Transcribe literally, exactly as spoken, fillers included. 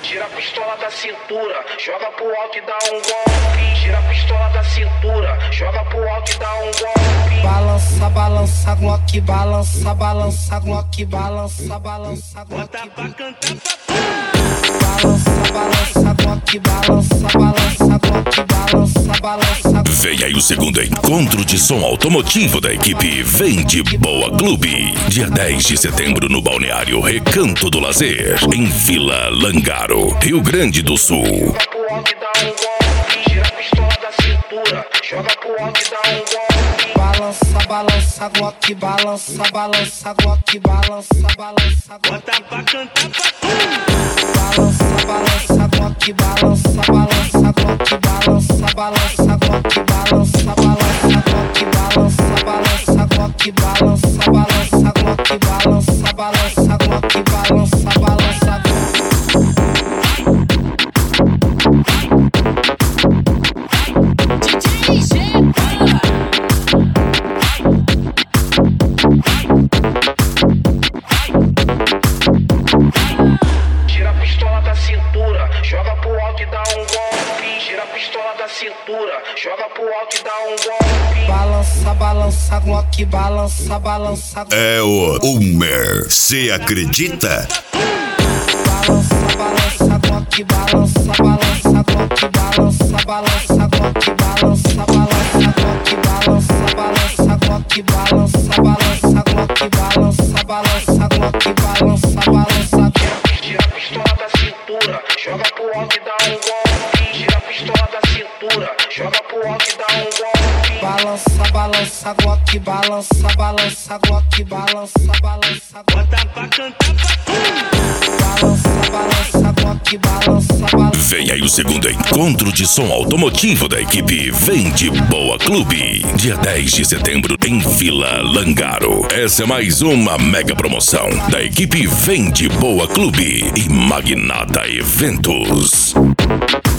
Tira a pistola da cintura, joga pro alto e dá um golpe. Tira a pistola da cintura, joga pro alto e dá um golpe. Balança, balança, Glock, balança, balança, Glock, balança, balança, Glock. Bota pra cantar, Balança, balança, Glock, balança, balança, Glock, balança, balança. Vem aí o segundo encontro de som automotivo da equipe Vem de Boa Clube. Dia dez de setembro no Balneário Recanto do Lazer, em Vila Langaro, Rio Grande do Sul. Joga pro alto e dá um golpe. Tira a pistola da cintura, joga pro alto e dá um golpe. Balança, balança, Glock, balança, balança, Glock, balança, balança, Glock. bota pra cantar, Balança, balança, Glock, balança, balança, Glock, balança, balança, Glock, balança, balança, Glock, balança, balança, Glock, balança, balança, Glock, balança, balança, Glock, balança, balança. Tira a pistola da cintura, joga pro alto e dá um golpe. Tira a pistola da cintura, joga pro alto e dá um golpe. Balança, balança, Glock, balança, balança. É o Homer, cê acredita? Balança, balança, Glock, balança, balança, Glock, balança, balança, Glock, balança, balança, Glock, balança, balança, Glock, balança, balança, Glock, balança, balança, Glock, balança, balança. Tira a pistola da cintura, joga pro alto e dá um golpe. Tira a pistola da cintura, joga pro alto e dá um golpe. Balança, balança, Glock, balança, balança, Glock, balança, balança, Glock. bota pra cantar, Balança, balança, Glock, balança, balança. Vem aí o segundo encontro de som automotivo da equipe Vem de Boa Clube. Dia dez de setembro em Vila Langaro. Essa é mais uma mega promoção da equipe Vem de Boa Clube e Magnata Eventos.